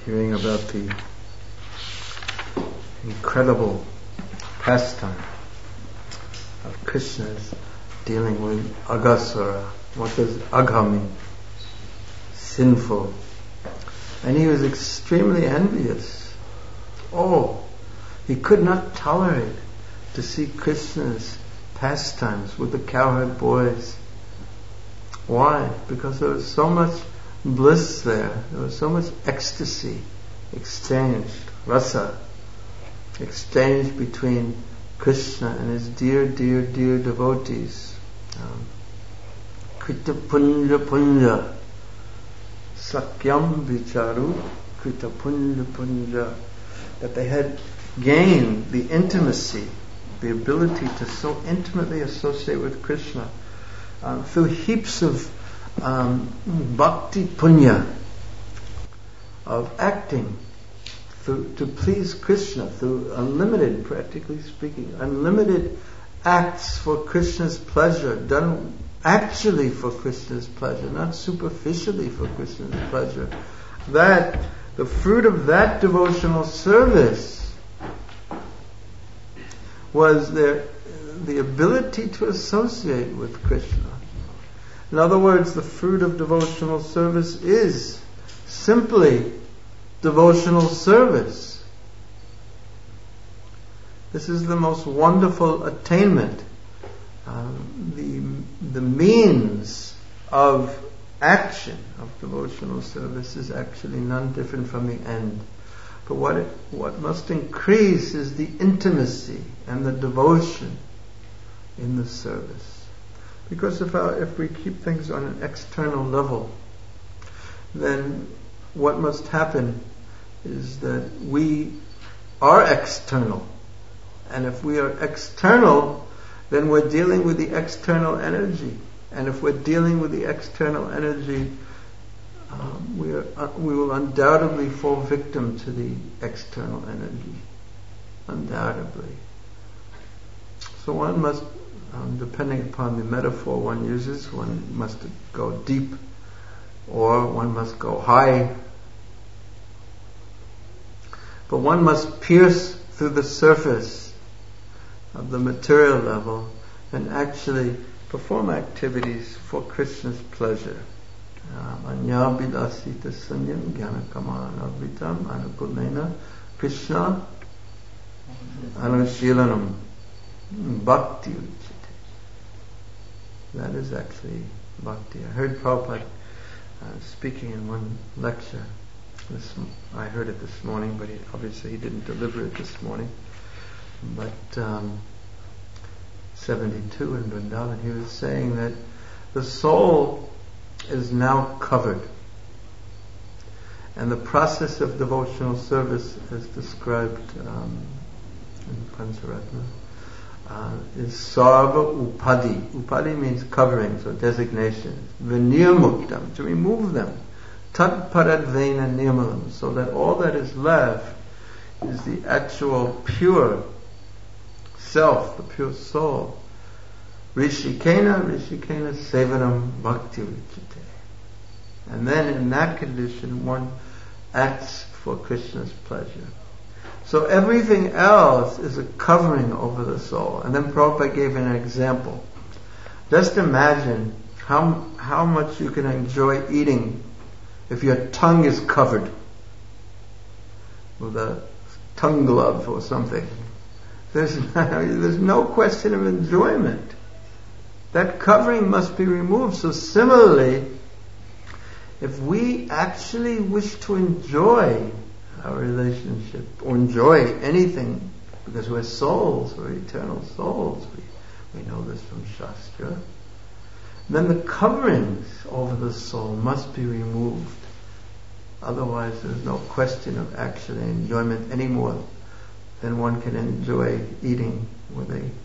hearing about the incredible pastime of Krishna's dealing with Aghasura. What does Agha mean? Sinful. And he was extremely envious. Oh, he could not tolerate to see Krishna's pastimes with the cowherd boys. Why? Because there was so much bliss there. There was so much ecstasy exchanged, rasa, exchanged between Krishna and his dear, dear, dear devotees. Krita punja punja, sakyam vicharu, krita punja punja. That they had gained the intimacy, the ability to so intimately associate with Krishna through heaps of bhakti punya, of acting to please Krishna, through unlimited, practically speaking, unlimited acts for Krishna's pleasure, done actually for Krishna's pleasure, not superficially for Krishna's pleasure. That, the fruit of that devotional service was the ability to associate with Krishna. In other words, the fruit of devotional service is simply devotional service. This is the most wonderful attainment. The means of action of devotional service is actually none different from the end. But what must increase is the intimacy and the devotion in the service. Because if we keep things on an external level, then what must happen is that we are external. And if we are external, then we're dealing with the external energy. And if we're dealing with the external energy, we will undoubtedly fall victim to the external energy. Undoubtedly. So one must, depending upon the metaphor one uses, one must go deep or one must go high. But one must pierce through the surface of the material level and actually perform activities for Krishna's pleasure. Anya vidasita sanyam jnana kamana vitam anukulena Krishna anushilanam bhakti uchite. That is actually bhakti. I heard Prabhupada speaking in one lecture. I heard it this morning, but obviously he didn't deliver it this morning. But 72 in Vrindavan, he was saying that the soul is now covered. And the process of devotional service, as described in Pancharatna, is sarva upadi. Upadi means coverings or designations. Vinirmuktam, to remove them. Tat paradvena nirmalam, so that all that is left is the actual pure self, the pure soul. Rishikena sevanam bhakti vichite. And then in that condition one acts for Krishna's pleasure. So everything else is a covering over the soul. And then Prabhupada gave an example. Just imagine how much you can enjoy eating if your tongue is covered with a tongue glove or something. There's no question of enjoyment. That covering must be removed. So similarly, if we actually wish to enjoy our relationship or enjoy anything, because we're souls, we're eternal souls, we know this from Shastra, then the coverings over the soul must be removed. Otherwise there's no question of actually enjoyment any more than one can enjoy eating with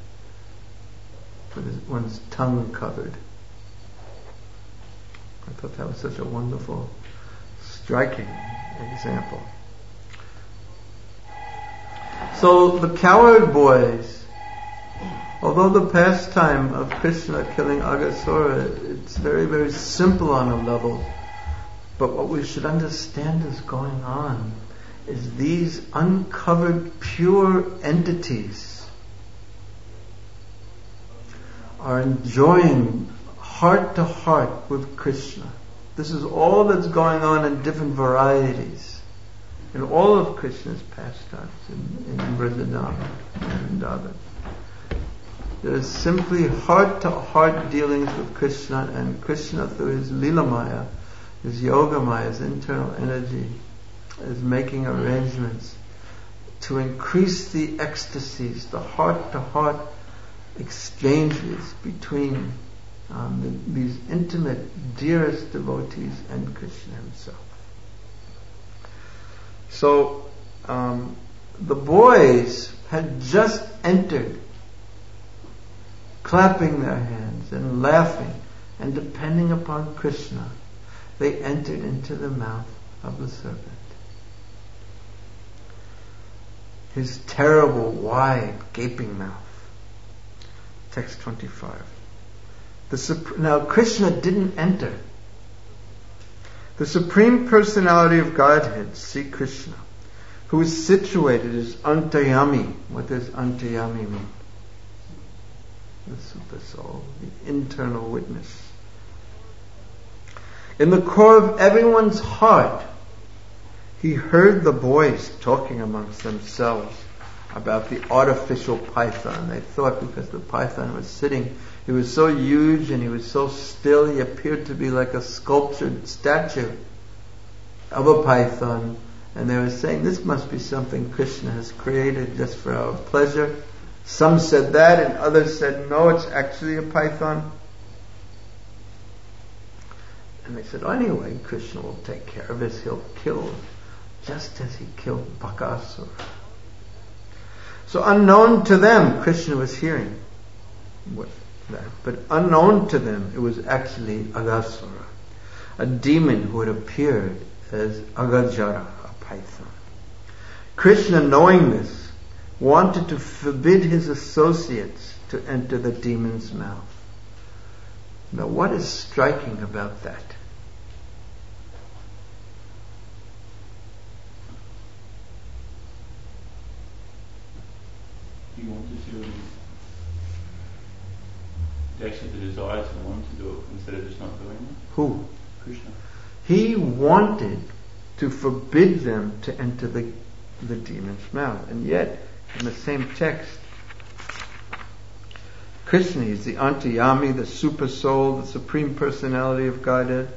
one's tongue covered. I thought that was such a wonderful, striking example. So the cowherd boys, although the pastime of Krishna killing Aghasura, it's very, very simple on a level, But what we should understand is going on is these uncovered pure entities are enjoying heart to heart with Krishna. This is all that's going on in different varieties in all of Krishna's pastimes in Vrindavan and Vrindavan. There is simply heart to heart dealings with Krishna, and Krishna through his Lila Maya, his Yoga Maya, his internal energy, is making arrangements to increase the ecstasies, the heart to heart exchanges between these intimate, dearest devotees and Krishna himself. So the boys had just entered, clapping their hands and laughing and depending upon Krishna. They entered into the mouth of the serpent. His terrible, wide, gaping mouth. Text 25. Now Krishna didn't enter. The Supreme Personality of Godhead, Sri Krishna, who is situated as Antayami. What does Antayami mean? The Super Soul, the internal witness. In the core of everyone's heart, he heard the boys talking amongst themselves about the artificial python. They thought because the python was sitting, he was so huge and he was so still, he appeared to be like a sculptured statue of a python. And they were saying, this must be something Krishna has created just for our pleasure. Some said that, and others said, no, it's actually a python. And they said, oh, anyway, Krishna will take care of this. He'll kill, just as he killed Bakasura. So unknown to them, Krishna was hearing that. But unknown to them, it was actually Aghasura, a demon who had appeared as Agajara, a python. Krishna, knowing this, wanted to forbid his associates to enter the demon's mouth. Now, what is striking about that? He wanted to actually the desire to want to do it instead of just not doing it. Who? Krishna. He wanted to forbid them to enter the demon's mouth, and yet in the same text, Krishna is the Antayami, the Super Soul, the Supreme Personality of Godhead.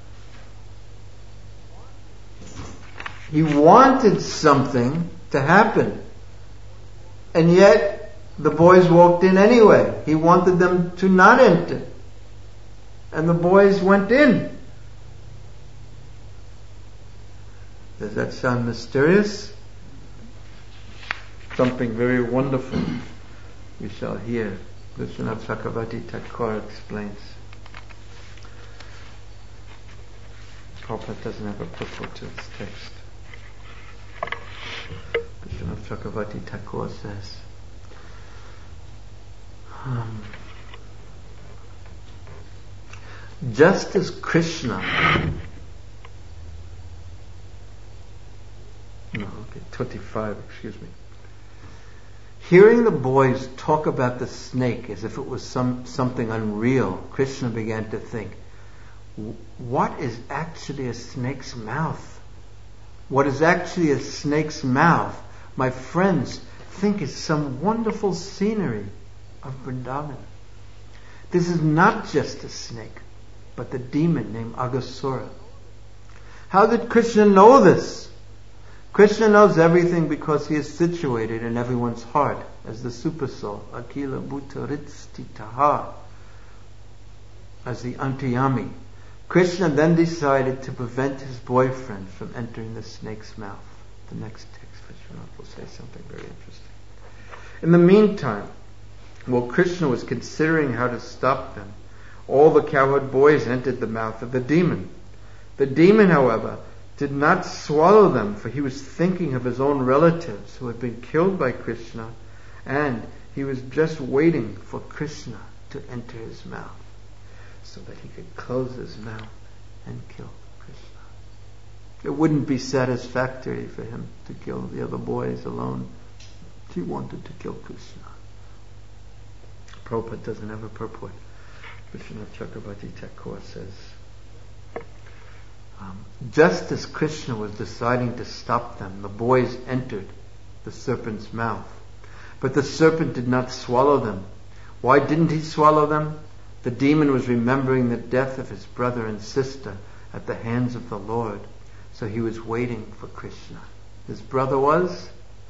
He wanted something to happen, and yet the boys walked in anyway. He wanted them to not enter, and the boys went in. Does that sound mysterious? Something very wonderful we shall hear. Vishwanath Chakravarti Thakur explains. Prabhupada doesn't have a purport to this text. Vishwanath Chakravarti Thakur says, just as Krishna, 25, excuse me. Hearing the boys talk about the snake as if it was something unreal, Krishna began to think, what is actually a snake's mouth? What is actually a snake's mouth? My friends think is some wonderful scenery of Vrindavan. This is not just a snake, but the demon named Aghasura. How did Krishna know this? Krishna knows everything because he is situated in everyone's heart as the Super Soul, Akila Bhutaritstitaha, as the Antayami. Krishna then decided to prevent his boyfriend from entering the snake's mouth. The next text, Vishwanath will say something very interesting. In the meantime, while Krishna was considering how to stop them, all the cowherd boys entered the mouth of the demon. The demon, however, did not swallow them, for he was thinking of his own relatives who had been killed by Krishna, and he was just waiting for Krishna to enter his mouth so that he could close his mouth and kill Krishna. It wouldn't be satisfactory for him to kill the other boys alone. He wanted to kill Krishna. Prabhupada doesn't have a purport. Vishwanath Chakravarti Thakur says, just as Krishna was deciding to stop them, the boys entered the serpent's mouth. But the serpent did not swallow them. Why didn't he swallow them? The demon was remembering the death of his brother and sister at the hands of the Lord. So he was waiting for Krishna. His brother was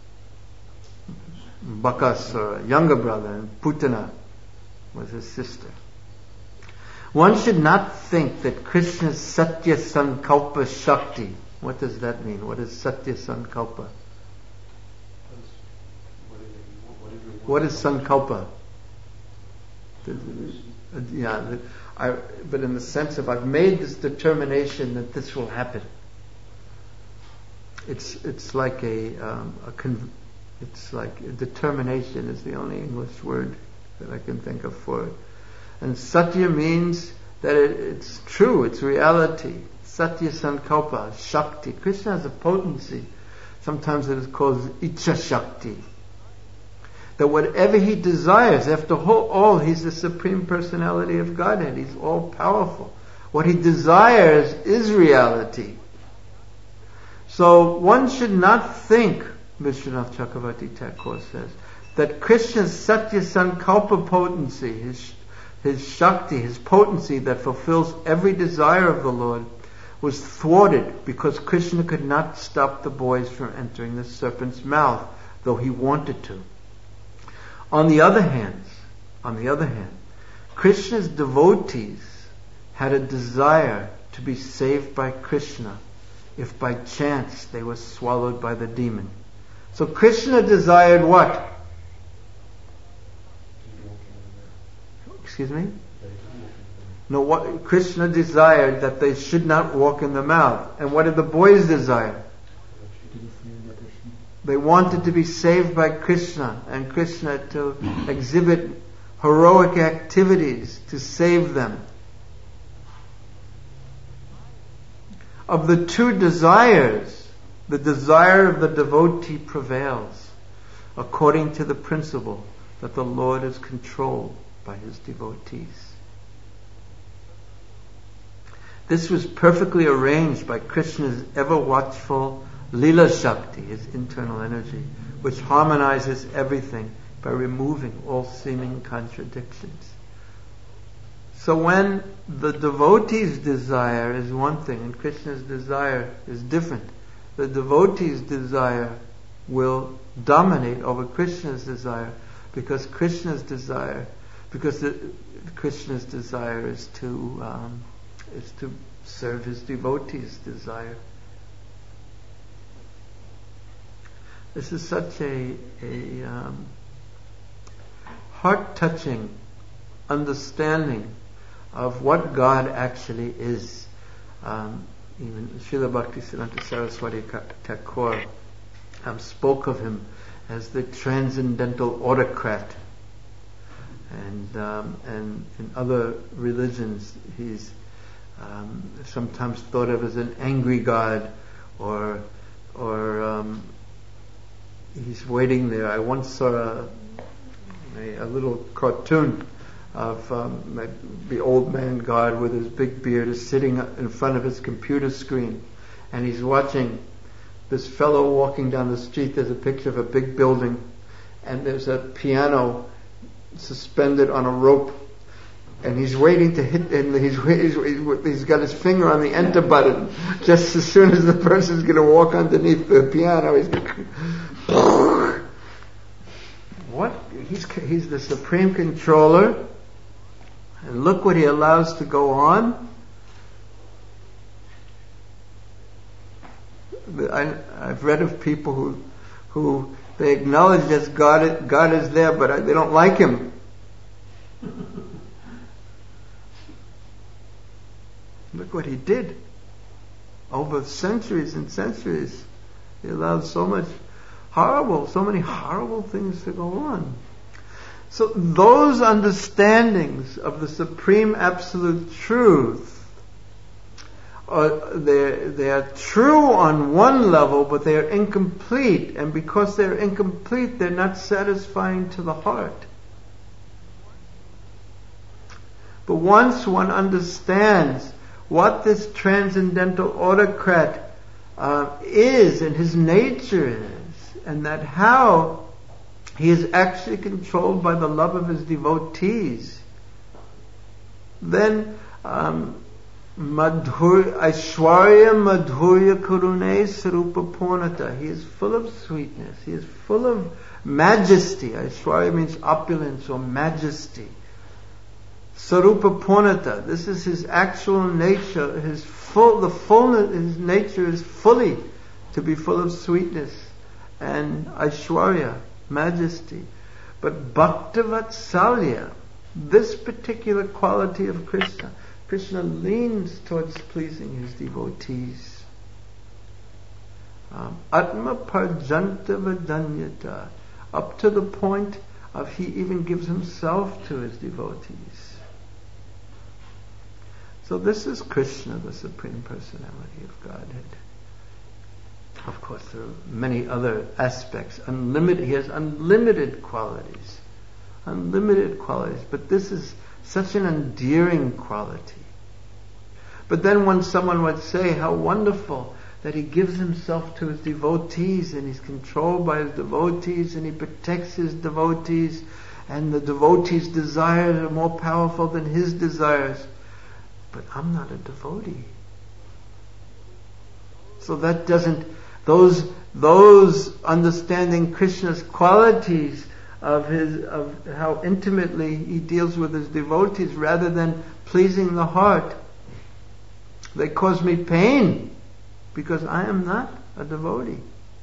Bakasura, younger brother, and Putana was his sister. One should not think that Krishna's Satya Sankalpa Shakti. What does that mean? What is Satya Sankalpa? What is Sankalpa? Yeah, but in the sense of I've made this determination that this will happen. It's like it's like a determination is the only English word that I can think of for it. And Satya means that it's true, it's reality. Satya Sankalpa, Shakti. Krishna has a potency. Sometimes it is called Icha Shakti. That whatever he desires, after all, he's the Supreme Personality of Godhead. He's all powerful. What he desires is reality. So one should not think, Vishwanath Chakravarti Thakur says, that Krishna's Satya Sankalpa potency, his Shakti, his potency that fulfills every desire of the Lord, was thwarted because Krishna could not stop the boys from entering the serpent's mouth, though he wanted to. On the other hand, Krishna's devotees had a desire to be saved by Krishna if by chance they were swallowed by the demon. So Krishna desired what? Excuse me? No, what Krishna desired that they should not walk in the mouth. And what did the boys desire? They wanted to be saved by Krishna, and Krishna to exhibit heroic activities to save them. Of the two desires, the desire of the devotee prevails, according to the principle that the Lord is controlled by his devotees. This was perfectly arranged by Krishna's ever-watchful Lila Shakti, his internal energy, which harmonizes everything by removing all seeming contradictions. So when the devotee's desire is one thing and Krishna's desire is different, the devotee's desire will dominate over Krishna's desire because Krishna's desire is to serve his devotee's desire. This is such a heart-touching understanding of what God actually is. Even Srila Bhaktisiddhanta Saraswati Thakur spoke of him as the transcendental autocrat. And in other religions, he's sometimes thought of as an angry God, or he's waiting there. I once saw a little cartoon of the old man God with his big beard is sitting in front of his computer screen, and he's watching this fellow walking down the street. There's a picture of a big building, and there's a piano suspended on a rope, and he's waiting to hit, and he's got his finger on the enter button. Just as soon as the person's going to walk underneath the piano, he's going what? He's the supreme controller, and look what he allows to go on. I've read of people who they acknowledge that God is there, but they don't like him. Look what he did. Over centuries and centuries, he allowed so many horrible things to go on. So those understandings of the supreme absolute truth they are true on one level, but they are incomplete. And because they're incomplete, they're not satisfying to the heart. But once one understands what this transcendental autocrat is and his nature is, and that how he is actually controlled by the love of his devotees, then Aishwarya Madhurya Karune Sarupa Purnata. He is full of sweetness. He is full of majesty. Aishwarya means opulence or majesty. Sarupa Purnata. This is his actual nature. His nature is fully to be full of sweetness and Aishwarya, majesty. But Bhaktavatsalya, this particular quality of Krishna leans towards pleasing his devotees. Atma Parjanta Vadanyata, up to the point of he even gives himself to his devotees. So this is Krishna, the Supreme Personality of Godhead. Of course, there are many other aspects. He has unlimited qualities. But this is such an endearing quality. But then when someone would say, how wonderful that he gives himself to his devotees, and he's controlled by his devotees, and he protects his devotees, and the devotees' desires are more powerful than his desires. But I'm not a devotee. So that doesn't, those understanding Krishna's qualities of how intimately he deals with his devotees rather than pleasing the heart, they cause me pain because I am not a devotee.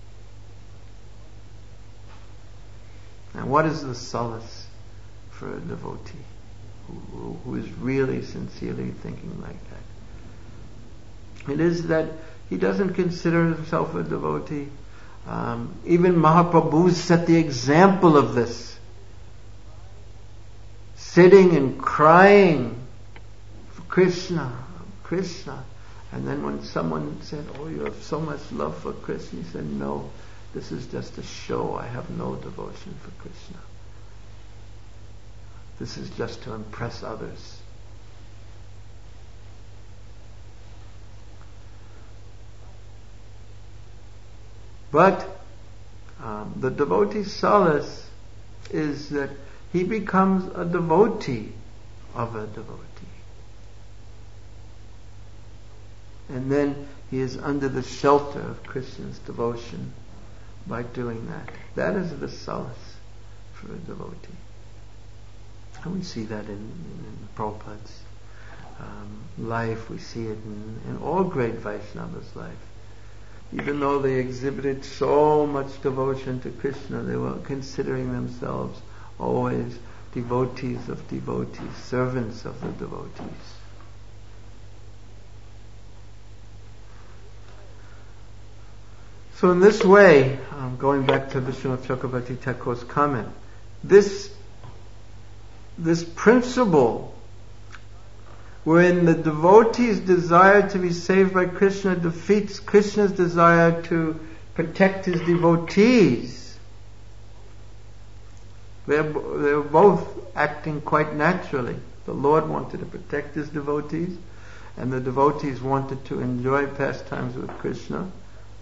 And what is the solace for a devotee who is really sincerely thinking like that? It is that he doesn't consider himself a devotee. Even Mahaprabhu set the example of this. Sitting and crying for Krishna. And then when someone said, oh, you have so much love for Krishna, he said, no, this is just a show. I have no devotion for Krishna. This is just to impress others. But the devotee's solace is that he becomes a devotee of a devotee. And then he is under the shelter of Krishna's devotion by doing that. That is the solace for a devotee. And we see that in Prabhupada's life. We see it in all great Vaishnavas' life. Even though they exhibited so much devotion to Krishna, they were considering themselves always devotees of devotees, servants of the devotees. So in this way, going back to Vishwanath Chakravarti Thakur's comment, this principle wherein the devotee's desire to be saved by Krishna defeats Krishna's desire to protect his devotees. They're both acting quite naturally. The Lord wanted to protect his devotees, and the devotees wanted to enjoy pastimes with Krishna.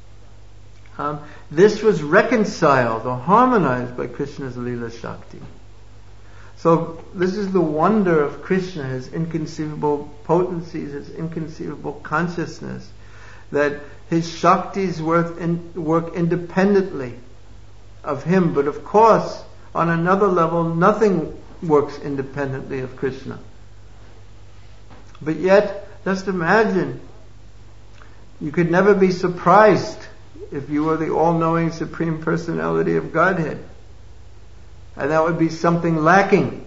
This was reconciled or harmonized by Krishna's Leela Shakti. So this is the wonder of Krishna, his inconceivable potencies, his inconceivable consciousness, that his Shaktis work independently of him. But of course, on another level, nothing works independently of Krishna. But yet, just imagine, you could never be surprised if you were the all-knowing Supreme Personality of Godhead. And that would be something lacking.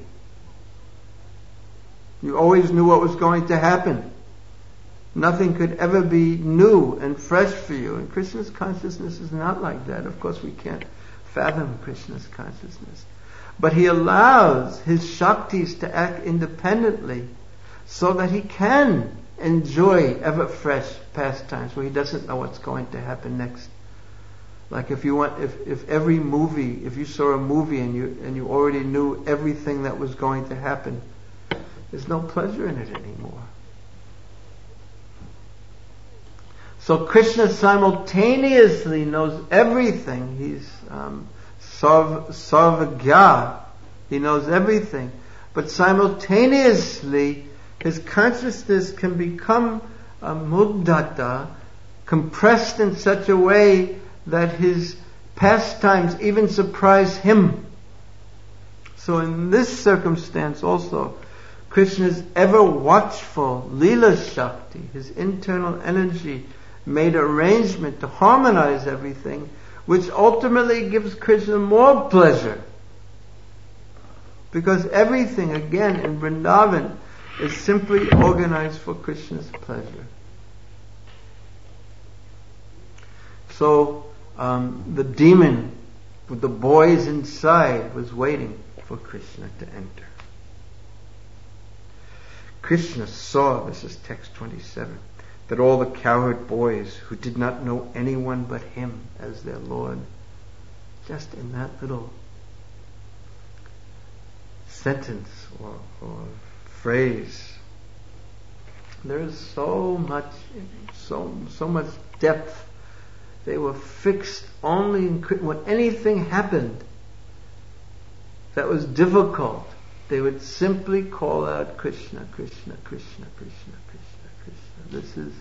You always knew what was going to happen. Nothing could ever be new and fresh for you. And Krishna's consciousness is not like that. Of course, we can't fathom Krishna's consciousness. But he allows his Shaktis to act independently so that he can enjoy ever fresh pastimes where he doesn't know what's going to happen next. Like if you saw a movie and you already knew everything that was going to happen, there's no pleasure in it anymore. So Krishna simultaneously knows everything. He's Sarvagya. He knows everything. But simultaneously, his consciousness can become mudgata, compressed in such a way that his pastimes even surprise him. So in this circumstance also, Krishna's ever watchful Leela Shakti, his internal energy, made arrangement to harmonize everything, which ultimately gives Krishna more pleasure. Because everything, again, in Vrindavan is simply organized for Krishna's pleasure. So, the demon with the boys inside was waiting for Krishna to enter. Krishna saw, this is text 27, that all the cowherd boys who did not know anyone but him as their Lord, just in that little sentence or phrase, there is so much depth. They were fixed only in when anything happened that was difficult, they would simply call out Krishna, Krishna, Krishna, Krishna, Krishna, Krishna. This is,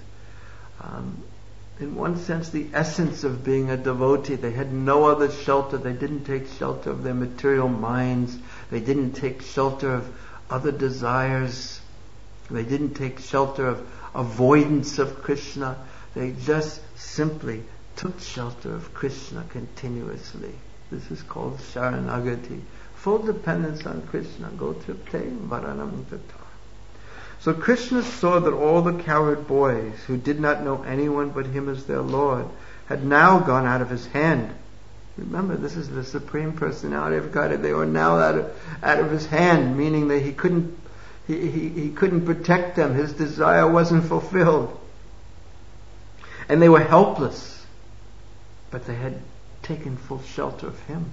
in one sense, the essence of being a devotee. They had no other shelter. They didn't take shelter of their material minds. They didn't take shelter of other desires. They didn't take shelter of avoidance of Krishna. They just simply took shelter of Krishna continuously. This is called Sharanagati. Full dependence on Krishna. Go tripte varanam tata. So Krishna saw that all the cowherd boys who did not know anyone but him as their Lord had now gone out of his hand. Remember, this is the Supreme Personality of Godhead. They were now out of his hand, meaning that he couldn't protect them. His desire wasn't fulfilled. And they were helpless. But they had taken full shelter of him.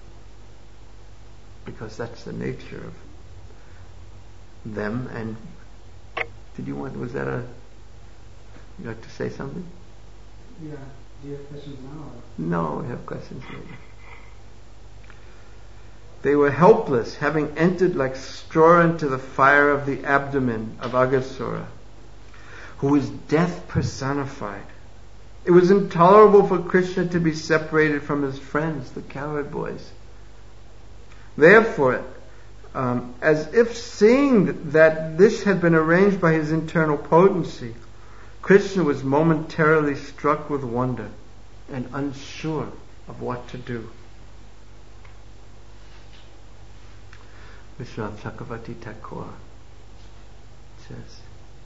Because that's the nature of them. And you like to say something? Yeah. Do you have questions now? Or? No, we have questions later. They were helpless, having entered like straw into the fire of the abdomen of Aghasura, who is death personified. It was intolerable for Krishna to be separated from his friends, the cowherd boys. Therefore, as if seeing that this had been arranged by his internal potency, Krishna was momentarily struck with wonder and unsure of what to do. Vishwanath Chakravarti Thakur says,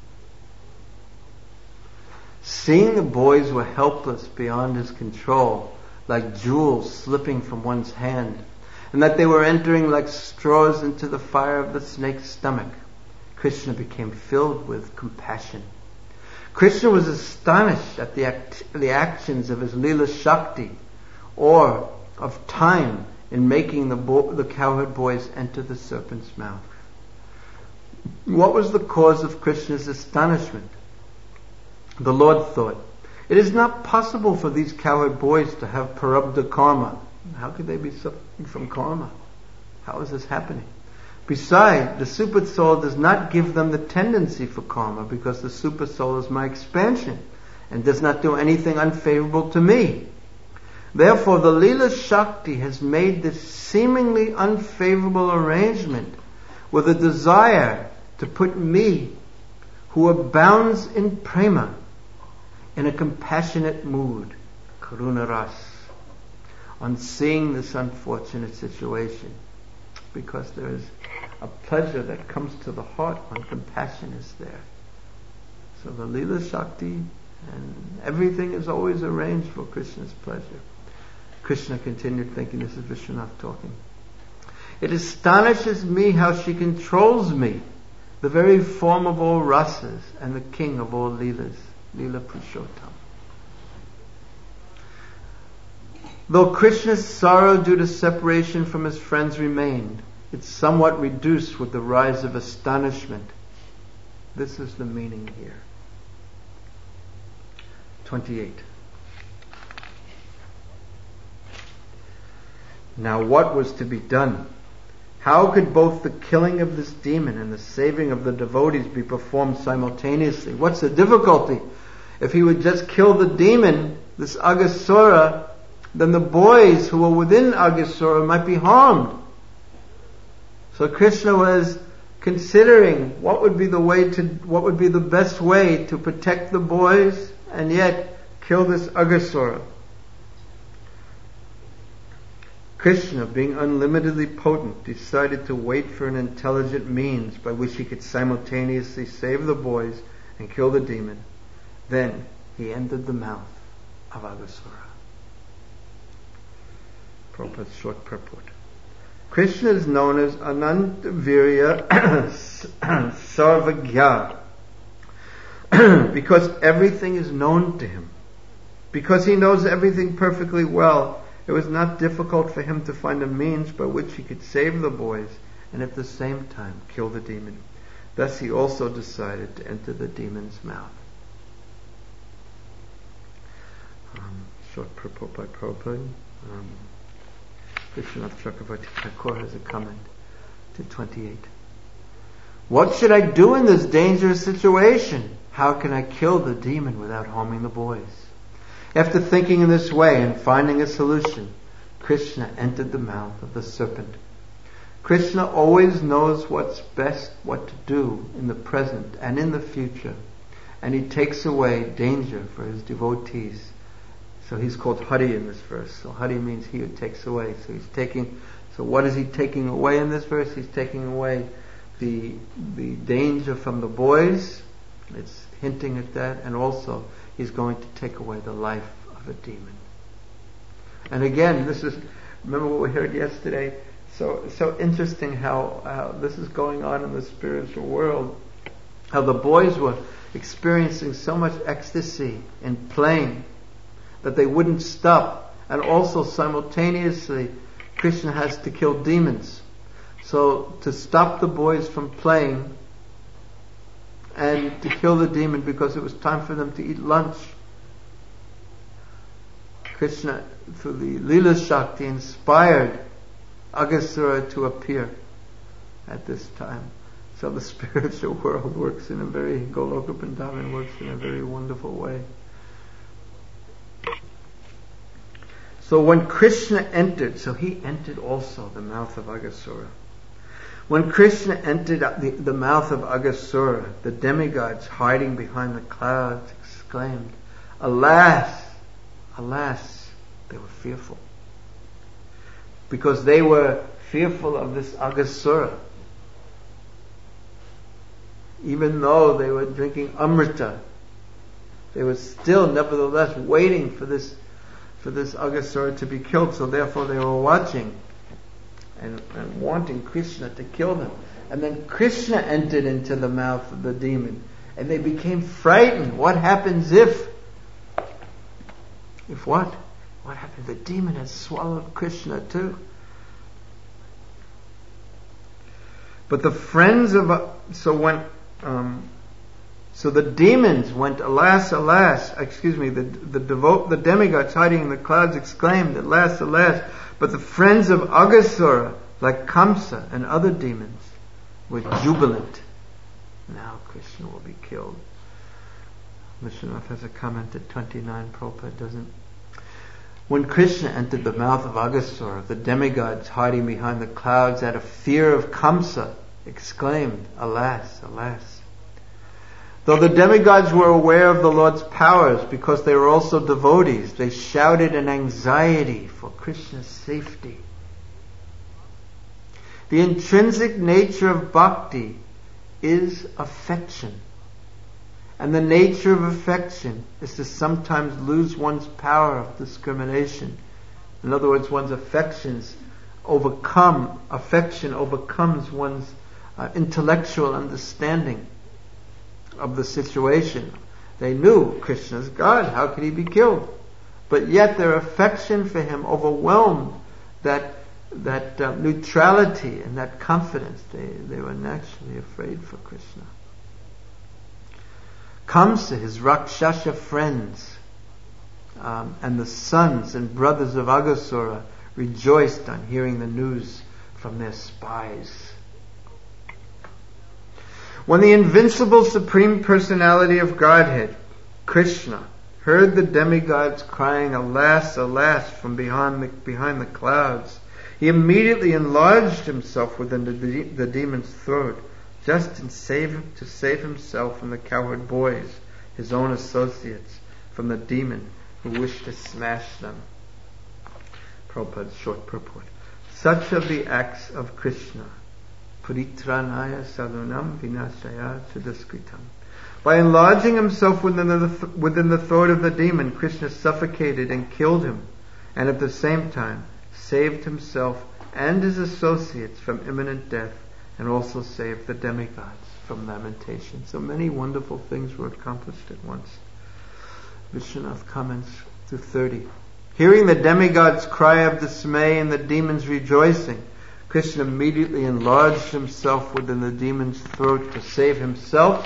seeing the boys were helpless beyond his control, like jewels slipping from one's hand, and that they were entering like straws into the fire of the snake's stomach, Krishna became filled with compassion. Krishna was astonished at the actions of his Leela Shakti, or of time in making the cowherd boys enter the serpent's mouth. What was the cause of Krishna's astonishment? The Lord thought, it is not possible for these cowherd boys to have parabdha karma. How could they be suffering from karma? How is this happening? Besides, the super soul does not give them the tendency for karma, because the super soul is my expansion and does not do anything unfavorable to me. Therefore, the Leela Shakti has made this seemingly unfavorable arrangement with a desire to put me, who abounds in prema, in a compassionate mood, karuna ras, on seeing this unfortunate situation, because there is a pleasure that comes to the heart when compassion is there. So the Leela Shakti and everything is always arranged for Krishna's pleasure. Krishna continued thinking, this is Vishwanath talking. It astonishes me how she controls me the very form of all rasas and the king of all Leelas, Leela Purushottam. Though Krishna's sorrow due to separation from his friends remained, it's somewhat reduced with the rise of astonishment. This is the meaning here. 28. Now what was to be done? How could both the killing of this demon and the saving of the devotees be performed simultaneously? What's the difficulty? If he would just kill the demon, this Aghasura, then the boys who were within Aghasura might be harmed. So Krishna was considering what would be the best way to protect the boys and yet kill this Aghasura. Krishna, being unlimitedly potent, decided to wait for an intelligent means by which he could simultaneously save the boys and kill the demon. Then he entered the mouth of Aghasura. Prabhupada's short purport. Krishna is known as Anantavirya Sarvagya because everything is known to him. Because he knows everything perfectly well, it was not difficult for him to find a means by which he could save the boys and at the same time kill the demon. Thus he also decided to enter the demon's mouth. Short purport by Prabhupada. Vishwanath Chakravarti Thakur has a comment to 28. What should I do in this dangerous situation? How can I kill the demon without harming the boys? After thinking in this way and finding a solution, Krishna entered the mouth of the serpent. Krishna always knows what's best, what to do in the present and in the future, and he takes away danger for his devotees. So he's called Hari in this verse. So Hari means he who takes away. So what is he taking away in this verse? He's taking away the danger from the boys. It's hinting at that. And also he's going to take away the life of a demon. And again, remember what we heard yesterday? So interesting how this is going on in the spiritual world. How the boys were experiencing so much ecstasy in playing that they wouldn't stop. And also simultaneously, Krishna has to kill demons. So to stop the boys from playing and to kill the demon because it was time for them to eat lunch, Krishna, through the Leela Shakti, inspired Aghasura to appear at this time. So the spiritual world works in a very, Goloka Vrindavan works in a very wonderful way. So when Krishna entered, so he entered also the mouth of Aghasura. When Krishna entered the mouth of Aghasura, the demigods hiding behind the clouds exclaimed, "Alas, alas," they were fearful. Because they were fearful of this Aghasura. Even though they were drinking Amrita, they were still nevertheless waiting for this Aghasura to be killed, so therefore they were watching and wanting Krishna to kill them. And then Krishna entered into the mouth of the demon, and they became frightened. What happens if what? What happened? The demon has swallowed Krishna too. But the friends of so the demons went, alas, alas, the demigods hiding in the clouds exclaimed, alas, alas. But the friends of Aghasura, like Kamsa and other demons, were jubilant. Now Krishna will be killed. Vishwanath has a comment at 29, Prabhupada doesn't. When Krishna entered the mouth of Aghasura, the demigods hiding behind the clouds out of fear of Kamsa exclaimed, alas, alas. Though the demigods were aware of the Lord's powers because they were also devotees, they shouted in anxiety for Krishna's safety. The intrinsic nature of bhakti is affection. And the nature of affection is to sometimes lose one's power of discrimination. In other words, one's affection overcomes one's intellectual understanding of the situation. They knew Krishna's God, how could he be killed? But yet their affection for him overwhelmed that neutrality and that confidence. They were naturally afraid for Krishna. Kamsa, his Rakshasa friends, and the sons and brothers of Aghasura rejoiced on hearing the news from their spies. When the invincible Supreme Personality of Godhead, Krishna, heard the demigods crying, "Alas, alas," from behind the clouds, he immediately enlarged himself within the demon's throat, just to save himself and the cowherd boys, his own associates, from the demon who wished to smash them. Prabhupada's short purport. Such are the acts of Krishna. Puritranaya sadhunam vinashaya sudaskritam. By enlarging himself within the throat of the demon, Krishna suffocated and killed him, and at the same time saved himself and his associates from imminent death, and also saved the demigods from lamentation. So many wonderful things were accomplished at once. Vishwanath comments to 30. Hearing the demigods' cry of dismay and the demons rejoicing, Krishna immediately enlarged himself within the demon's throat to save himself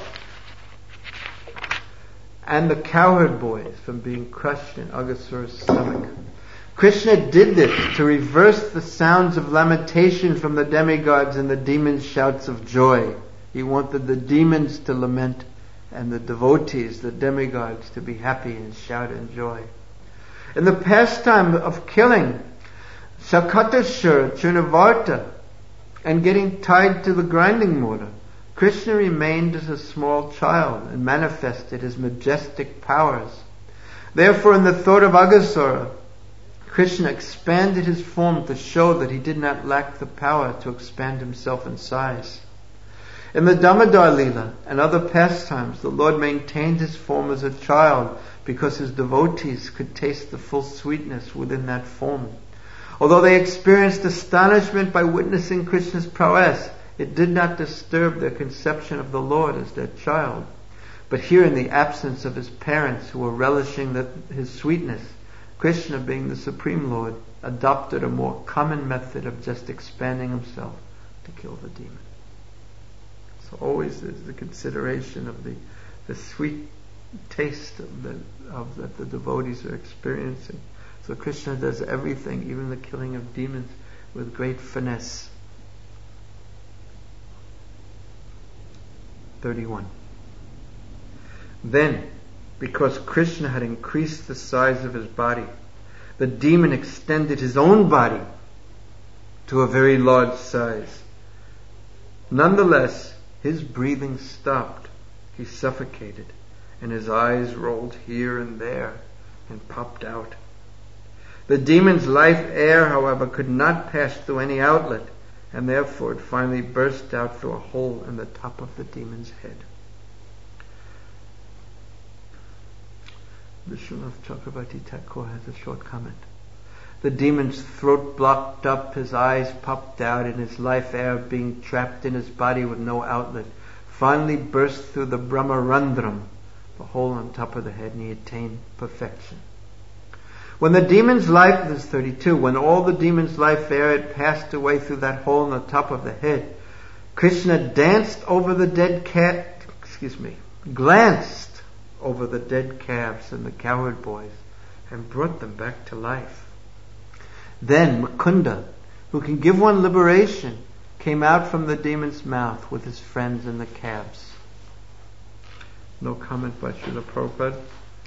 and the cowherd boys from being crushed in Aghasura's stomach. Krishna did this to reverse the sounds of lamentation from the demigods and the demons' shouts of joy. He wanted the demons to lament and the devotees, the demigods, to be happy and shout in joy. In the pastime of killing Shakatashura, Trinavarta, and getting tied to the grinding mortar, Krishna remained as a small child and manifested his majestic powers. Therefore, in the throat of Aghasura, Krishna expanded his form to show that he did not lack the power to expand himself in size. In the Damodar Leela and other pastimes, the Lord maintained his form as a child because his devotees could taste the full sweetness within that form. Although they experienced astonishment by witnessing Krishna's prowess, it did not disturb their conception of the Lord as their child. But here, in the absence of his parents who were relishing his sweetness, Krishna, being the Supreme Lord, adopted a more common method of just expanding himself to kill the demon. So always there's the consideration of the sweet taste that the devotees are experiencing. So Krishna does everything, even the killing of demons, with great finesse. 31. Then, because Krishna had increased the size of his body, the demon extended his own body to a very large size. Nonetheless, his breathing stopped. He suffocated, and his eyes rolled here and there and popped out. The demon's life air, however, could not pass through any outlet, and therefore it finally burst out through a hole in the top of the demon's head. Vishwanath Chakravarti Thakur has a short comment. The demon's throat blocked up, his eyes popped out, and his life air, being trapped in his body with no outlet, finally burst through the Brahmarandram, the hole on top of the head, and he attained perfection. When the demon's life, this is 32, when all the demon's life air had passed away through that hole in the top of the head, Krishna glanced over the dead calves and the cowherd boys and brought them back to life. Then Mukunda, who can give one liberation, came out from the demon's mouth with his friends and the calves. No comment by Srila Prabhupada.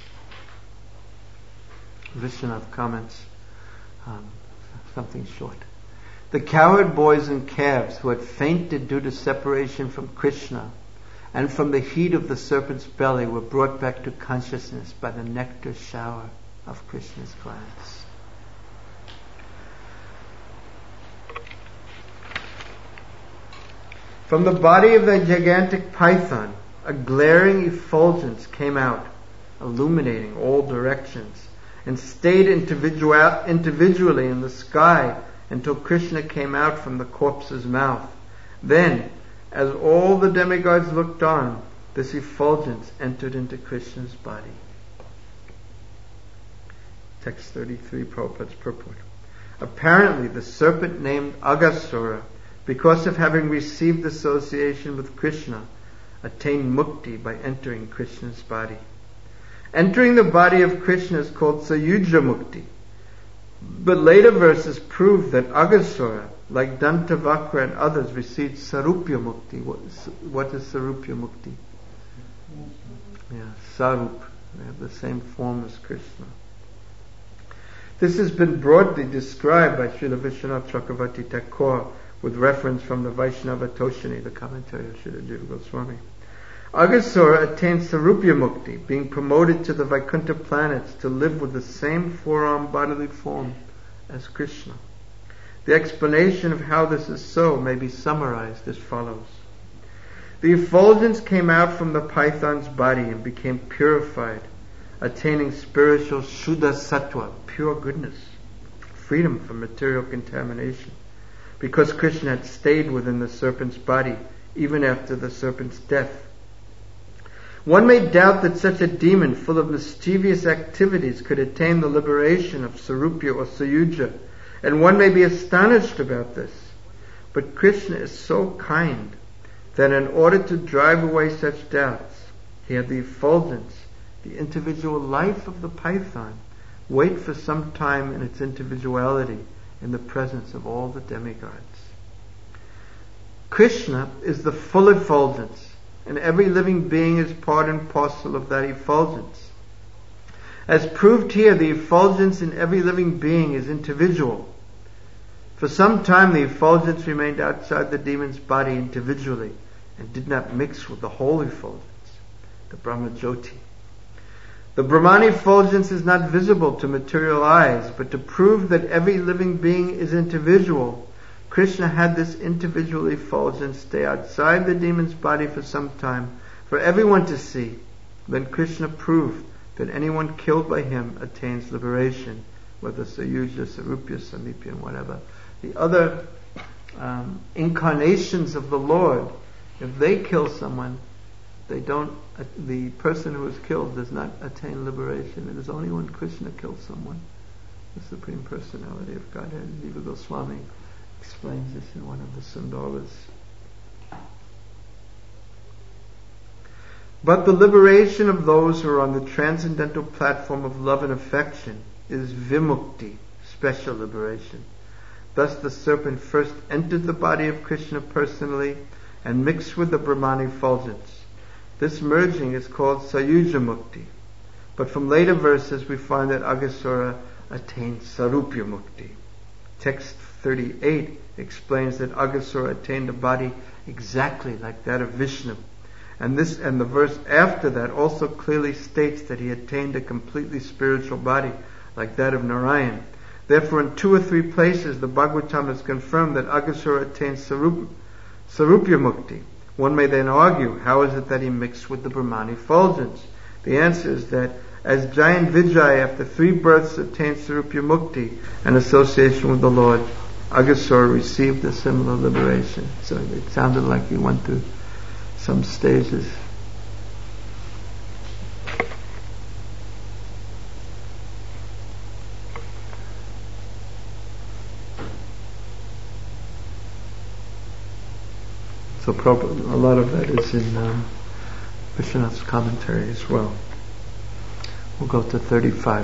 Vishwanath comments something short. The cowherd boys and calves who had fainted due to separation from Krishna and from the heat of the serpent's belly were brought back to consciousness by the nectar shower of Krishna's glance. From the body of the gigantic python, a glaring effulgence came out, illuminating all directions, and stayed individually in the sky until Krishna came out from the corpse's mouth. Then, As all the demigods looked on, this effulgence entered into Krishna's body. Text 33, Prabhupada's purport. Apparently, the serpent named Aghasura, because of having received association with Krishna, attained mukti by entering Krishna's body. Entering the body of Krishna is called Sayuja Mukti. But later verses prove that Aghasura, like Dantavakra and others, received Sarupya Mukti. What is Sarupya Mukti? Yeah, Sarup. They have the same form as Krishna. This has been broadly described by Srila Vishwanath Chakravarti Thakur with reference from the Vaishnava Toshini, the commentary of Srila Jiva Goswami. Aghasura attained Sarupya Mukti, being promoted to the Vaikuntha planets to live with the same four-armed bodily form as Krishna. The explanation of how this is so may be summarized as follows. The effulgence came out from the python's body and became purified, attaining spiritual Shuddha Sattva, pure goodness, freedom from material contamination, because Krishna had stayed within the serpent's body even after the serpent's death. One may doubt that such a demon full of mischievous activities could attain the liberation of Sarupya or Sayuja, and one may be astonished about this. But Krishna is so kind that in order to drive away such doubts, he had the effulgence, the individual life of the python, wait for some time in its individuality in the presence of all the demigods. Krishna is the full effulgence, and every living being is part and parcel of that effulgence. As proved here, the effulgence in every living being is individual. For some time the effulgence remained outside the demon's body individually and did not mix with the whole effulgence, the Brahmajyoti. The Brahman effulgence is not visible to material eyes, but to prove that every living being is individual, Krishna had this individual effulgence stay outside the demon's body for some time, for everyone to see. Then Krishna proved that anyone killed by him attains liberation, whether Sayuja, Sarupya, Samipya, and whatever. The other incarnations of the Lord, if they kill someone, the person who is killed does not attain liberation. It is only when Krishna kills someone. The Supreme Personality of Godhead, Jiva Goswami explains this in one of the Sundaras. But the liberation of those who are on the transcendental platform of love and affection is vimukti, special liberation. Thus the serpent first entered the body of Krishna personally and mixed with the Brahman effulgence. This merging is called Sayuja Mukti. But from later verses we find that Aghasura attained Sarupya Mukti. Text 38 explains that Aghasura attained a body exactly like that of Vishnu. And the verse after that also clearly states that he attained a completely spiritual body like that of Narayan. Therefore, in 2 or 3 places, the Bhagavatam has confirmed that Aghasura attained Sarupya Mukti. One may then argue, how is it that he mixed with the Brahman effulgence? The answer is that as Jayan Vijay, after 3 births, attained Sarupya Mukti and association with the Lord, Aghasura received a similar liberation. So it sounded like he went through some stages. So a lot of that is in Vishwanath's commentary as well. We'll go to 34.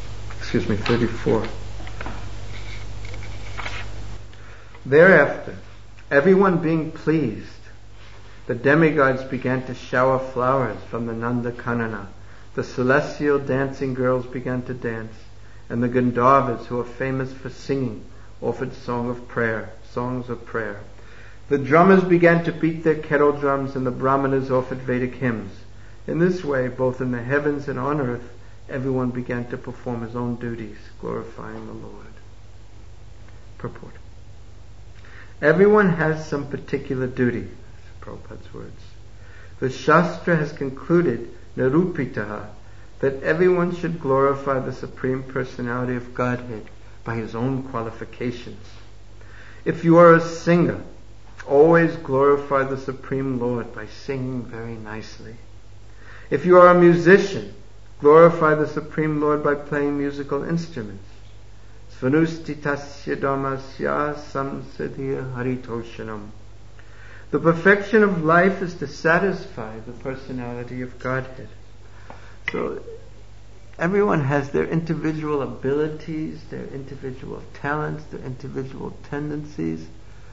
Thereafter, everyone being pleased, the demigods began to shower flowers from the Nanda Kanana. The celestial dancing girls began to dance, and the Gandharvas, who are famous for singing, offered songs of prayer. The drummers began to beat their kettle drums, and the Brahmanas offered Vedic hymns. In this way, both in the heavens and on earth, everyone began to perform his own duties, glorifying the Lord. Purport. Everyone has some particular duty. Prabhupada's words. The Shastra has concluded, Narupitaha, that everyone should glorify the Supreme Personality of Godhead by his own qualifications. If you are a singer, always glorify the Supreme Lord by singing very nicely. If you are a musician, glorify the Supreme Lord by playing musical instruments. Svanustitasya dhammasya samsadhya haritoshanam. The perfection of life is to satisfy the personality of Godhead. So everyone has their individual abilities, their individual talents, their individual tendencies,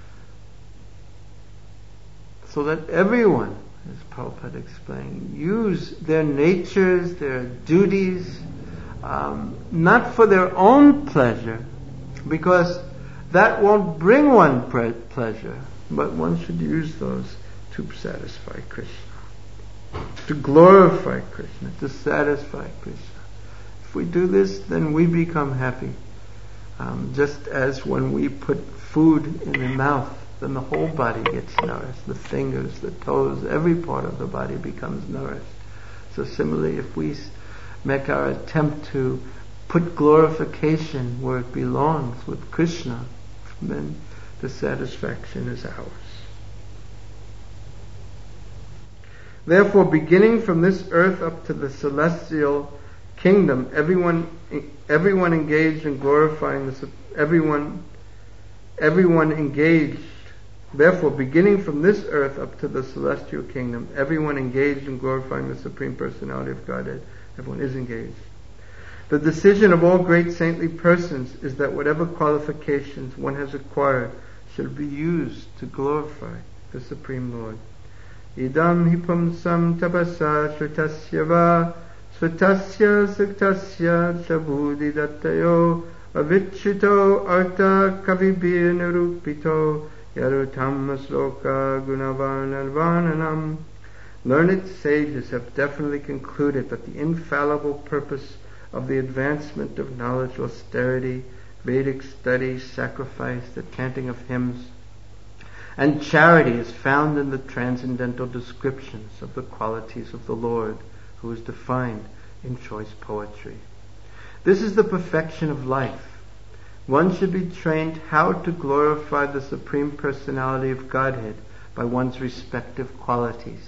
so that everyone, as Prabhupada explained, use their natures, their duties, not for their own pleasure, because that won't bring one pleasure, but one should use those to satisfy Krishna, to glorify Krishna, to satisfy Krishna. If we do this, then we become happy. Just as when we put food in the mouth, then the whole body gets nourished. The fingers, the toes, every part of the body becomes nourished. So similarly, if we make our attempt to put glorification where it belongs with Krishna, then the satisfaction is ours. Therefore, beginning from this earth up to the celestial kingdom, everyone engaged in glorifying everyone engaged. Therefore, beginning from this earth up to the celestial kingdom, everyone engaged in glorifying the Supreme Personality of Godhead. Everyone is engaged. The decision of all great saintly persons is that whatever qualifications one has acquired should be used to glorify the Supreme Lord. Idam hipamsam tapasa shrutasya va svatasya suktasya chabudi dattayo avichito arta kavibir nirupito yarutam sloka gunavan alvananam. Learned sages have definitely concluded that the infallible purpose of the advancement of knowledge, austerity, Vedic study, sacrifice, the chanting of hymns, and charity is found in the transcendental descriptions of the qualities of the Lord, who is defined in choice poetry. This is the perfection of life. One should be trained how to glorify the Supreme Personality of Godhead by one's respective qualities.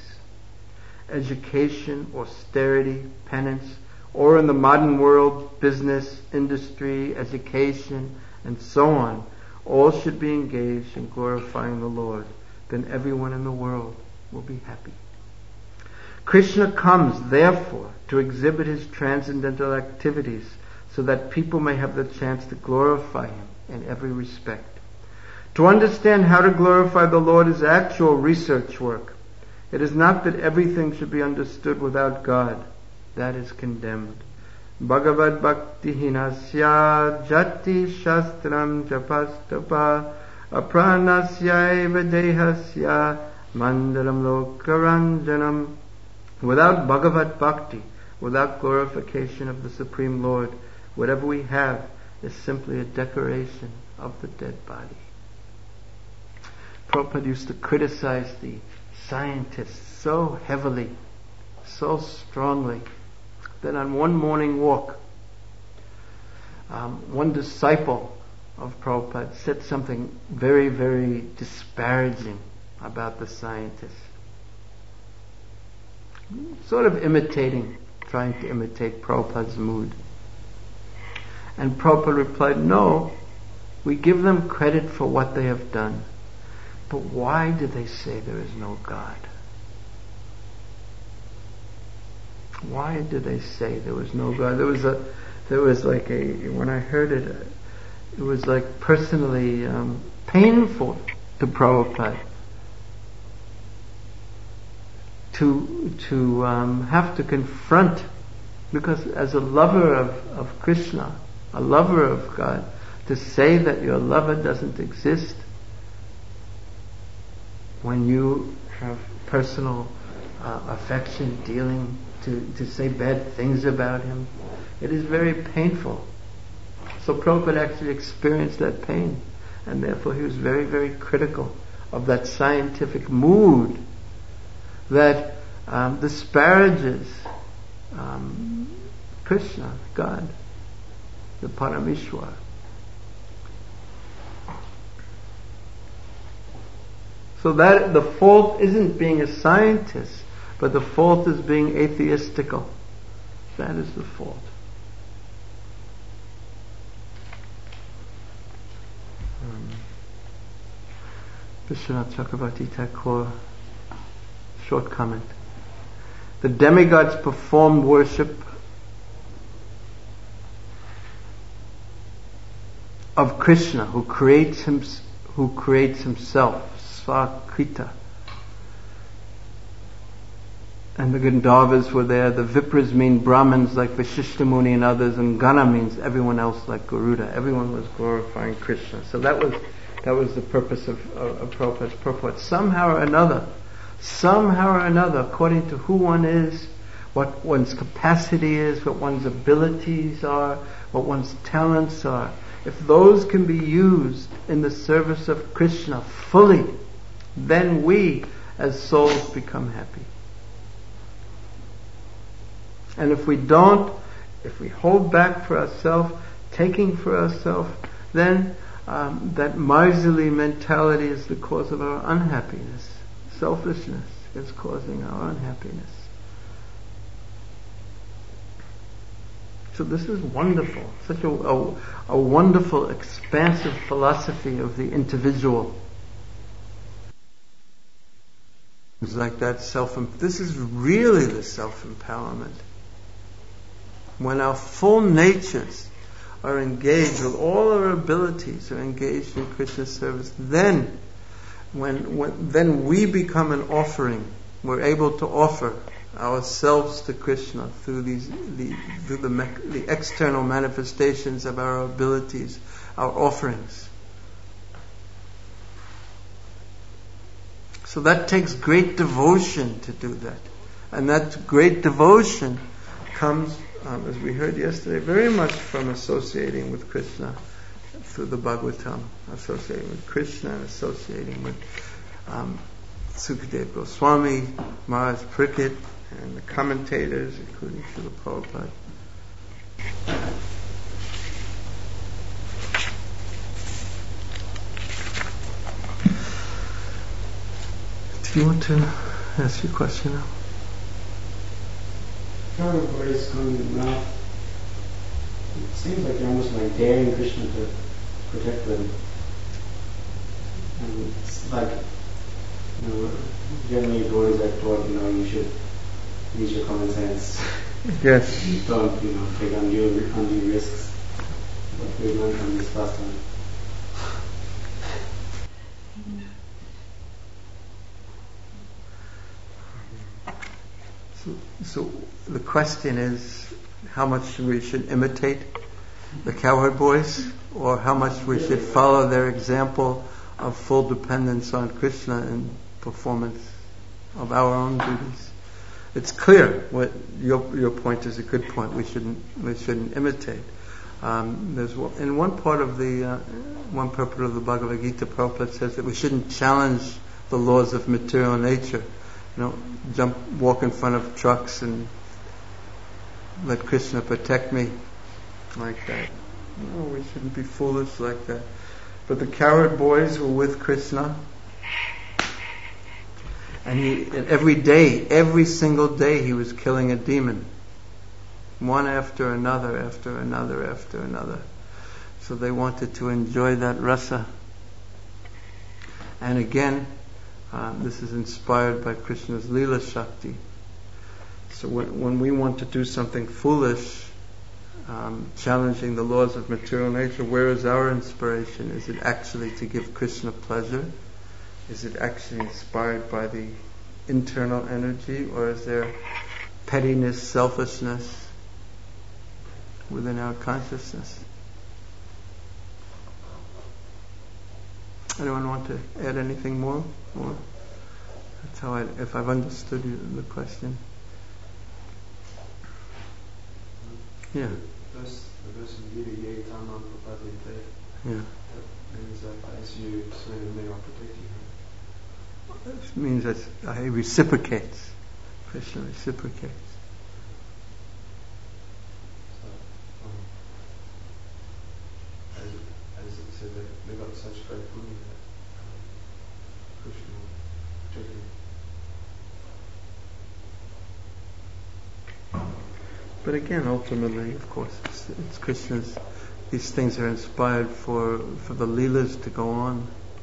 Education, austerity, penance, or in the modern world, business, industry, education, and so on, all should be engaged in glorifying the Lord. Then everyone in the world will be happy. Krishna comes, therefore, to exhibit his transcendental activities so that people may have the chance to glorify him in every respect. To understand how to glorify the Lord is actual research work. It is not that everything should be understood without God. That is condemned. Bhagavad Bhakti Hinasya Jati Shastram Japastapa Apranasya Dehasya Mandaram Lokaranjanam. Without Bhagavad Bhakti, without glorification of the Supreme Lord, whatever we have is simply a decoration of the dead body. Prabhupada used to criticize the scientists so heavily, so strongly, that on one morning walk, one disciple of Prabhupada said something very, very disparaging about the scientists. Sort of trying to imitate Prabhupada's mood. And Prabhupada replied, no, we give them credit for what they have done. But why do they say there is no God? Why do they say there was no God? When I heard it, it was like personally painful to Prabhupada to have to confront, because as a lover of Krishna, a lover of God, to say that your lover doesn't exist when you have personal affection, dealing to say bad things about him, it is very painful. So Prabhupada actually experienced that pain, and therefore he was very, very critical of that scientific mood that disparages Krishna, God, the Parameshwar. So that the fault isn't being a scientist, but the fault is being atheistical. That is the fault. Vishwanath Chakravarti Thakur, short comment. The demigods performed worship of Krishna, who creates himself, Svakrita. And the Gandharvas were there. The Vipras mean Brahmins like Vashishtamuni and others, and Gana means everyone else like Garuda. Everyone was glorifying Krishna. So that was the purpose of Prabhupada's purport. Somehow or another, according to who one is, what one's capacity is, what one's abilities are, what one's talents are, if those can be used in the service of Krishna fully, then we as souls become happy. And if we don't, if we hold back for ourselves, taking for ourselves, then that miserly mentality is the cause of our unhappiness. Selfishness is causing our unhappiness. So this is wonderful, such a wonderful, expansive philosophy of the individual. It's like that this is really the self-empowerment. When our full natures are engaged, with all our abilities are engaged in Krishna's service, then we become an offering. We're able to offer ourselves to Krishna through the external manifestations of our abilities, our offerings. So that takes great devotion to do that. And that great devotion comes, as we heard yesterday, very much from associating with Krishna through the Bhagavatam, associating with Krishna and associating with Sukadeva Goswami, Maharaj Pariksit, and the commentators, including Srila Prabhupada. Do you want to ask your question now? Kind of words coming in your mouth. It seems like you're almost like daring Krishna to protect them. And it's like, generally devotees are taught, you should use your common sense. Yes. Don't, take undue risks. What we learned from this past time. So the question is how much we should imitate the cowherd boys, or how much we should follow their example of full dependence on Krishna in performance of our own duties. It's clear what your point is a good point. We shouldn't imitate. There's in one purport of the Bhagavad Gita, Prabhupada says that we shouldn't challenge the laws of material nature. Walk in front of trucks and let Krishna protect me like that. No, we shouldn't be foolish like that. But the cowherd boys were with Krishna, and every single day he was killing a demon, one after another. So they wanted to enjoy that rasa. And again, this is inspired by Krishna's Leela Shakti. So when we want to do something foolish, challenging the laws of material nature, where is our inspiration? Is it actually to give Krishna pleasure? Is it actually inspired by the internal energy, or is there pettiness, selfishness within our consciousness? Anyone want to add anything more? That's how if I've understood the question. Yeah. The verse in Gita, Ye Tamam Prapadite. Yeah. That means that as you surrender, they are protecting you. It means that he reciprocates. Krishna reciprocates. So, as it said, that they got such great punya that Krishna particularly. But again, ultimately, of course, it's Krishna's. These things are inspired for the Leelas to go on.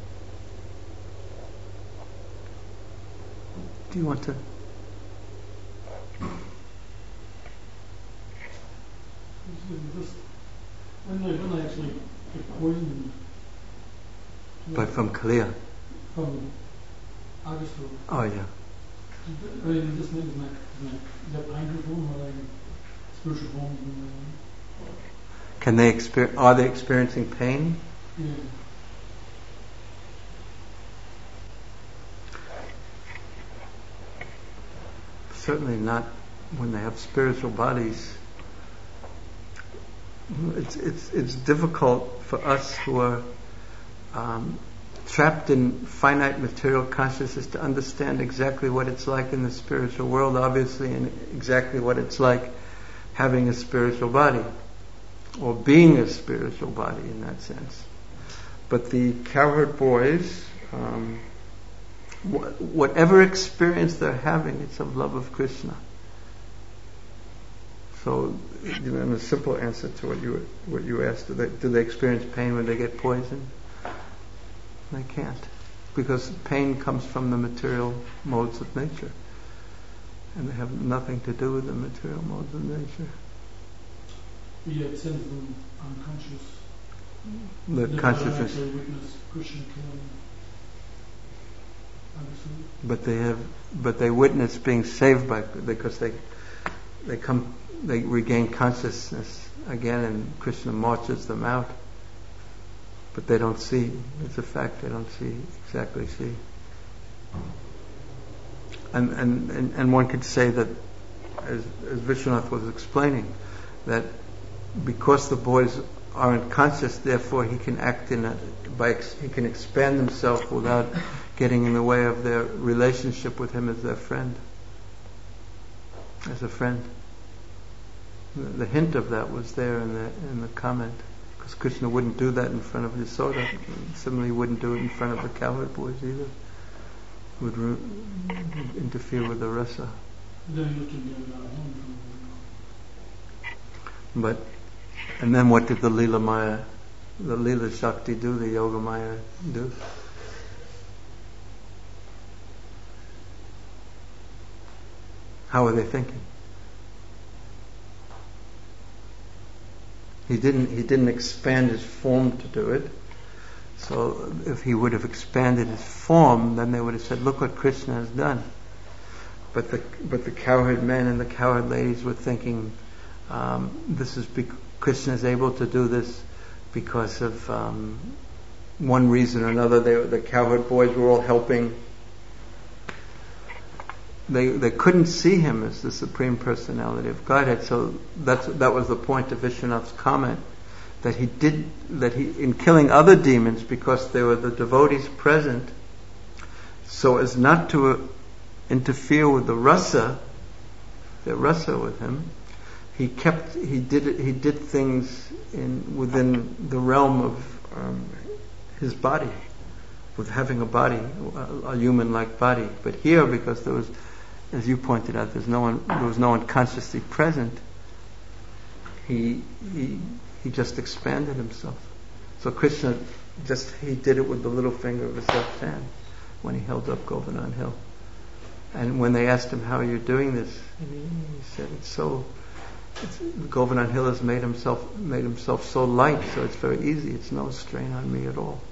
Do you want to? When they actually get poisoned From Kalia. from Augustus, Oh yeah. I mean, this isn't that painful for them, or like spiritual forms? Can they experience? Are they experiencing pain? Yeah. Certainly not when they have spiritual bodies. It's difficult for us who are trapped in finite material consciousness to understand exactly what it's like in the spiritual world, obviously, and exactly what it's like having a spiritual body, or being a spiritual body in that sense. But the cowherd boys, whatever experience they're having, it's of love of Krishna. So, in a simple answer to what you asked, do they experience pain when they get poisoned? They can't, because pain comes from the material modes of nature, and they have nothing to do with the material modes of nature. Yet sends them unconscious. The consciousness. Actually witness Krishna killing. But they witness being saved because they regain consciousness again, and Krishna marches them out. But they don't see. It's a fact. They don't exactly see. And one could say that, as Vishwanath was explaining, that because the boys aren't conscious, therefore he can act he can expand himself without getting in the way of their relationship with him as their friend. As a friend. The hint of that was there in the comment, because Krishna wouldn't do that in front of Yasoda. Similarly, he wouldn't do it in front of the cowherd boys either. He would interfere with the rasa. But, and then what did the Leela Shakti do, the Yoga Maya do? How were they thinking? He didn't expand his form to do it. So if he would have expanded his form, then they would have said, "Look what Krishna has done." But the cowherd men and the cowherd ladies were thinking, Krishna is able to do this because of one reason or another. The cowherd boys were all helping. They couldn't see him as the Supreme Personality of Godhead, so that was the point of Vishwanath's comment, that he in killing other demons, because there were the devotees present, so as not to interfere with the rasa with him, he did things within the realm of his body, with having a body, a human-like body. But here, because there was, as you pointed out, there was no one consciously present, he just expanded himself. So Krishna he did it with the little finger of his left hand when he held up Govardhan Hill. And when they asked him, "How are you doing this?" and he said, Govardhan Hill has made himself so light, so it's very easy. It's no strain on me at all.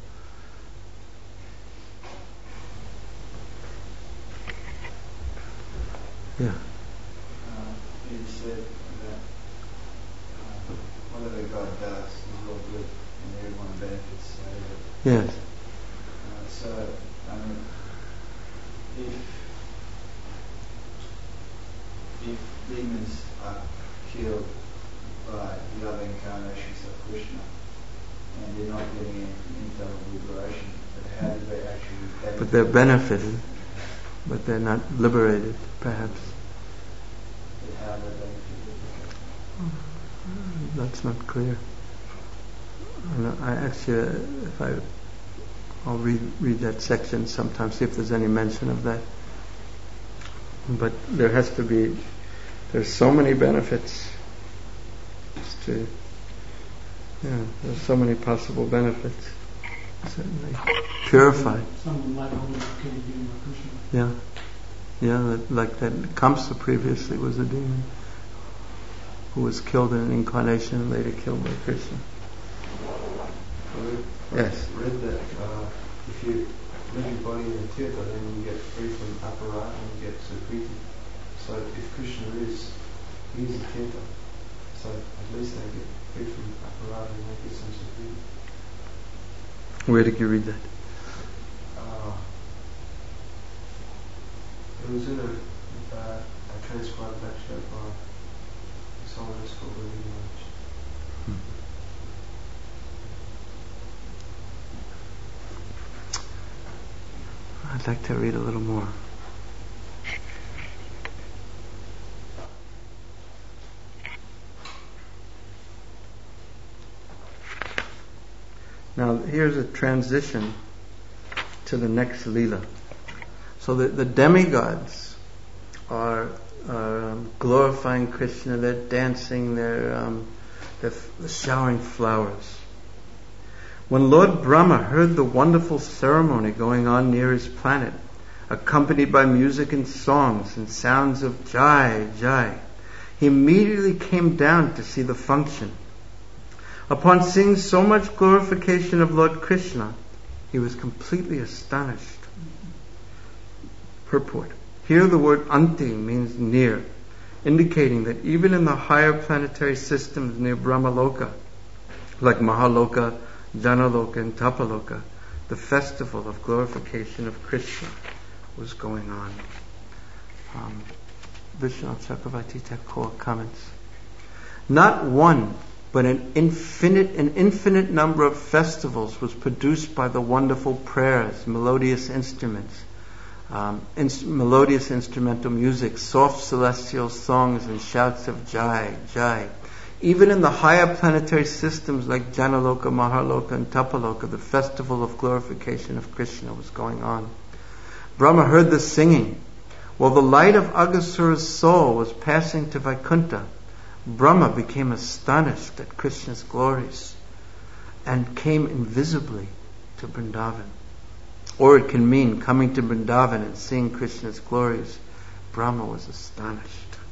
Yeah. You said that whatever God does is all good and everyone benefits out of it. Yes. So, if demons are killed by the other incarnations of Krishna and they're not getting any internal liberation, but how do they actually benefit? But they're benefited, but they're not liberated, perhaps. But how do they benefit? That's not clear. I actually, I'll read that section sometime, see if there's any mention of that. But there's so many benefits there's so many possible benefits. Certainly purified. Someone like Krishna. Yeah, like that Kamsa previously was a demon who was killed in an incarnation and later killed by Krishna. Yes. I read that if you live your body in a tirtha, then you get free from aparat and you get sukriti. So if Krishna he's a tirtha, so at least they get free from aparat and they get some sukriti. Where did you read that? It was in a transcribed lecture by someone who's called William Lynch. I'd like to read a little more. Now here's a transition to the next Leela. So the demigods are glorifying Krishna, they're dancing, they're showering flowers. When Lord Brahma heard the wonderful ceremony going on near his planet, accompanied by music and songs and sounds of Jai, Jai, he immediately came down to see the function. Upon seeing so much glorification of Lord Krishna, he was completely astonished. Purport. Here the word anti means near, indicating that even in the higher planetary systems near Brahmaloka, like Mahaloka, Janaloka and Tapaloka, the festival of glorification of Krishna was going on. Vishwanath Chakravarti Thakur comments. Not one, but an infinite number of festivals was produced by the wonderful prayers, melodious instruments, melodious instrumental music, soft celestial songs and shouts of Jai, Jai. Even in the higher planetary systems like Janaloka, Mahaloka and Tapaloka, the festival of glorification of Krishna was going on. Brahma heard the singing. While the light of Aghasura's soul was passing to Vaikuntha, Brahma became astonished at Krishna's glories and came invisibly to Vrindavan. Or it can mean coming to Vrindavan and seeing Krishna's glories. Brahma was astonished.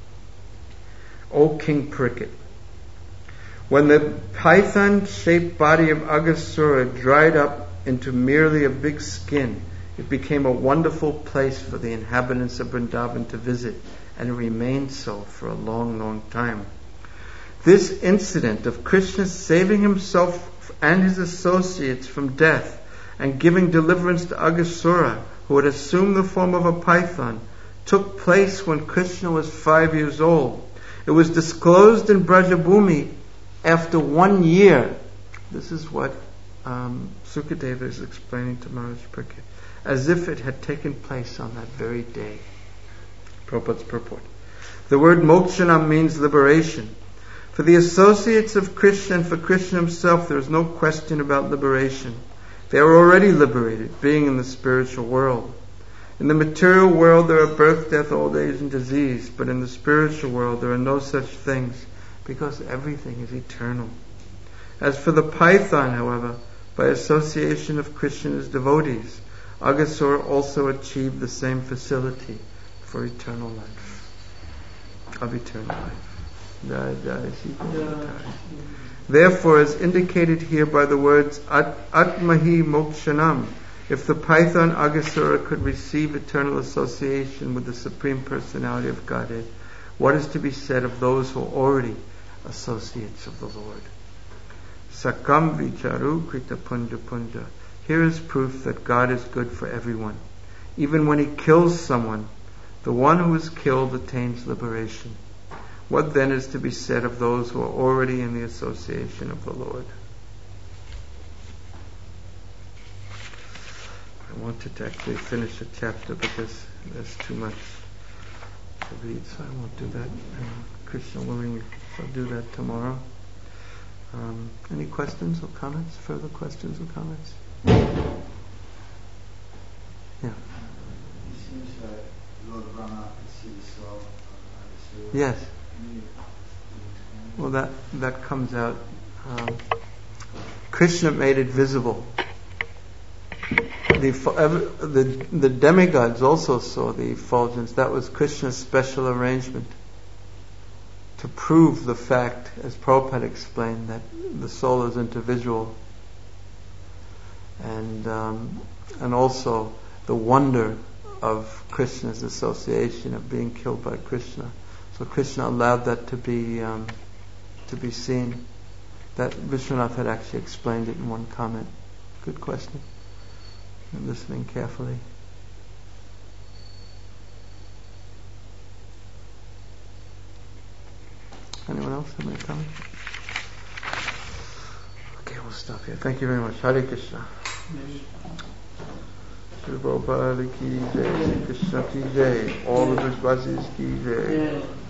O King Parikshit, when the python-shaped body of Aghasura dried up into merely a big skin, it became a wonderful place for the inhabitants of Vrindavan to visit, and it remained so for a long, long time. This incident of Krishna saving himself and his associates from death and giving deliverance to Aghasura, who had assumed the form of a python, took place when Krishna was 5 years old. It was disclosed in Brajabhumi after 1 year. This is what Sukadeva is explaining to Maharaj Parikshit, as if it had taken place on that very day. Prabhupada's purport. The word mokshanam means liberation. For the associates of Krishna and for Krishna himself, there is no question about liberation. They are already liberated, being in the spiritual world. In the material world there are birth, death, old age and disease, but in the spiritual world there are no such things, because everything is eternal. As for the python, however, by association of Krishna's devotees, Aghasura also achieved the same facility for eternal life, of eternal life. Therefore, as indicated here by the words Atmahi Mokshanam, if the python Aghasura could receive eternal association with the Supreme Personality of Godhead, what is to be said of those who are already associates of the Lord? Sakam vicharu krita punja punja. Here is proof that God is good for everyone. Even when he kills someone, the one who is killed attains liberation. What then is to be said of those who are already in the association of the Lord? I wanted to actually finish a chapter, but there's too much to read, so I won't do that. Krishna willing, I'll do that tomorrow. Any questions or comments? Further questions or comments? Yeah. It seems like Lord Brahma could see the soul of the Yes. Can you Well, that comes out. Krishna made it visible. The demigods also saw the effulgence. That was Krishna's special arrangement to prove the fact, as Prabhupada explained, that the soul is individual, and also the wonder of Krishna's association of being killed by Krishna. So Krishna allowed that to be seen. That Vishwanath had actually explained it in one comment. Good question. I'm listening carefully. Anyone else have any comments? Okay, we'll stop here. Thank you very much. Hare Krishna. Shri Prabhupada ki jai, Krishna ki jai, all the Vishwasis ki jai.